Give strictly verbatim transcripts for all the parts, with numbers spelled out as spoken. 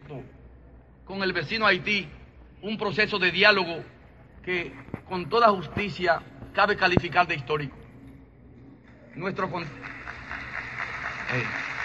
con el vecino Haití un proceso de diálogo que con toda justicia cabe calificar de histórico. Nuestro con... eh.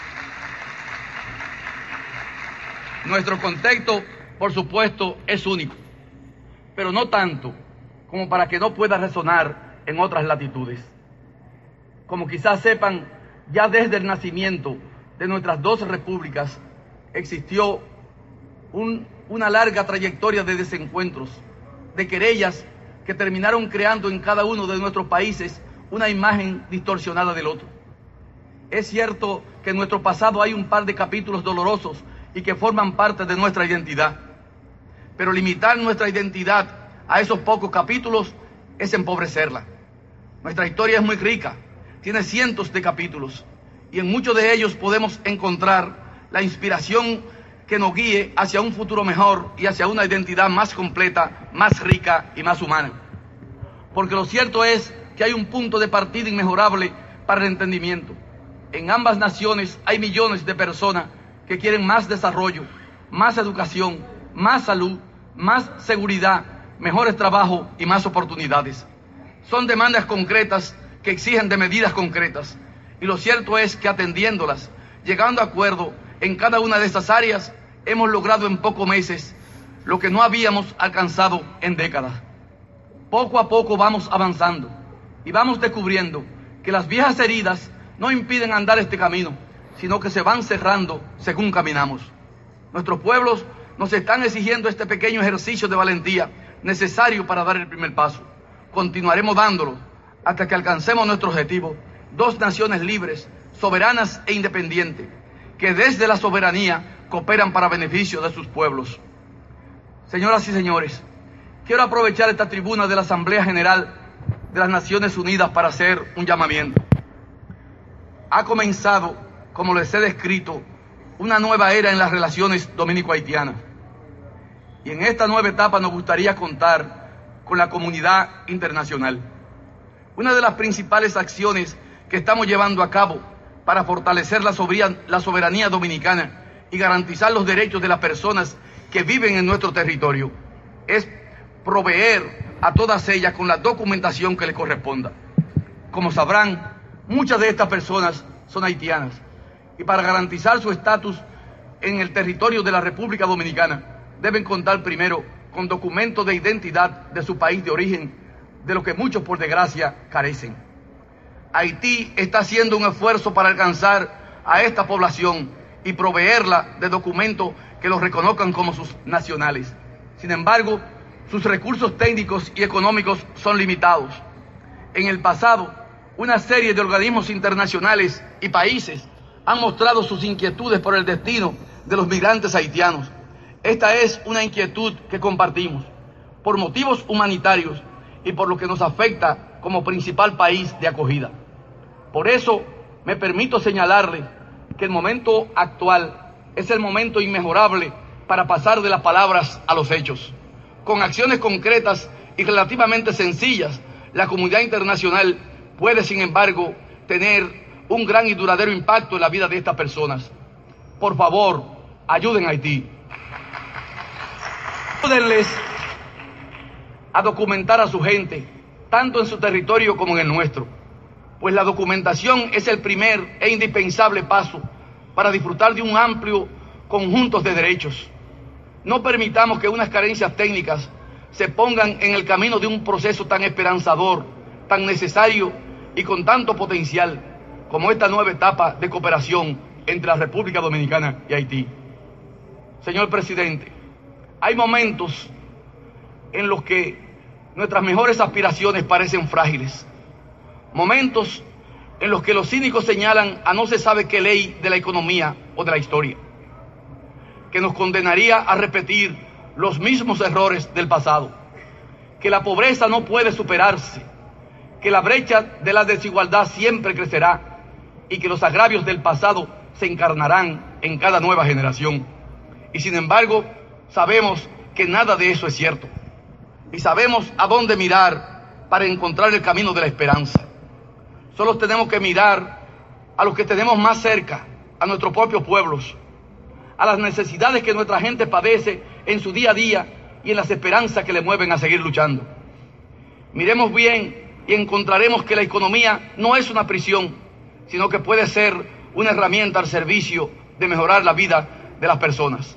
Nuestro contexto, por supuesto, es único, pero no tanto como para que no pueda resonar en otras latitudes. Como quizás sepan, ya desde el nacimiento de nuestras dos repúblicas existió un, una larga trayectoria de desencuentros, de querellas que terminaron creando en cada uno de nuestros países una imagen distorsionada del otro. Es cierto que en nuestro pasado hay un par de capítulos dolorosos y que forman parte de nuestra identidad, pero limitar nuestra identidad a esos pocos capítulos es empobrecerla. Nuestra historia es muy rica, tiene cientos de capítulos, y en muchos de ellos podemos encontrar la inspiración que nos guíe hacia un futuro mejor y hacia una identidad más completa, más rica y más humana. Porque lo cierto es que hay un punto de partida inmejorable para el entendimiento. En ambas naciones hay millones de personas que quieren más desarrollo, más educación, más salud, más seguridad, mejores trabajos y más oportunidades. Son demandas concretas que exigen de medidas concretas. Y lo cierto es que atendiéndolas, llegando a acuerdo en cada una de estas áreas, hemos logrado en pocos meses lo que no habíamos alcanzado en décadas. Poco a poco vamos avanzando y vamos descubriendo que las viejas heridas no impiden andar este camino, sino que se van cerrando según caminamos. Nuestros pueblos nos están exigiendo este pequeño ejercicio de valentía necesario para dar el primer paso. Continuaremos dándolo hasta que alcancemos nuestro objetivo, dos naciones libres, soberanas e independientes, que desde la soberanía cooperan para beneficio de sus pueblos. Señoras y señores, quiero aprovechar esta tribuna de la Asamblea General de las Naciones Unidas para hacer un llamamiento. Ha comenzado, como les he descrito, una nueva era en las relaciones dominico-haitianas. Y en esta nueva etapa nos gustaría contar con la comunidad internacional. Una de las principales acciones que estamos llevando a cabo para fortalecer la soberanía, la soberanía dominicana y garantizar los derechos de las personas que viven en nuestro territorio es proveer a todas ellas con la documentación que les corresponda. Como sabrán, muchas de estas personas son haitianas y para garantizar su estatus en el territorio de la República Dominicana deben contar primero con documentos de identidad de su país de origen, de lo que muchos por desgracia carecen. Haití está haciendo un esfuerzo para alcanzar a esta población y proveerla de documentos que los reconozcan como sus nacionales. Sin embargo, sus recursos técnicos y económicos son limitados. En el pasado, una serie de organismos internacionales y países han mostrado sus inquietudes por el destino de los migrantes haitianos. Esta es una inquietud que compartimos por motivos humanitarios y por lo que nos afecta como principal país de acogida. Por eso me permito señalarle que el momento actual es el momento inmejorable para pasar de las palabras a los hechos. Con acciones concretas y relativamente sencillas, la comunidad internacional puede, sin embargo, tener un gran y duradero impacto en la vida de estas personas. Por favor, ayuden a Haití. Ayúdenles a documentar a su gente, tanto en su territorio como en el nuestro, pues la documentación es el primer e indispensable paso para disfrutar de un amplio conjunto de derechos. No permitamos que unas carencias técnicas se pongan en el camino de un proceso tan esperanzador, tan necesario y con tanto potencial como esta nueva etapa de cooperación entre la República Dominicana y Haití. Señor presidente, hay momentos en los que nuestras mejores aspiraciones parecen frágiles, momentos en los que los cínicos señalan a no se sabe qué ley de la economía o de la historia, que nos condenaría a repetir los mismos errores del pasado, que la pobreza no puede superarse, que la brecha de la desigualdad siempre crecerá y que los agravios del pasado se encarnarán en cada nueva generación. Y sin embargo, sabemos que nada de eso es cierto. Y sabemos a dónde mirar para encontrar el camino de la esperanza. Solo tenemos que mirar a los que tenemos más cerca, a nuestros propios pueblos, a las necesidades que nuestra gente padece en su día a día y en las esperanzas que le mueven a seguir luchando. Miremos bien y encontraremos que la economía no es una prisión, sino que puede ser una herramienta al servicio de mejorar la vida de las personas.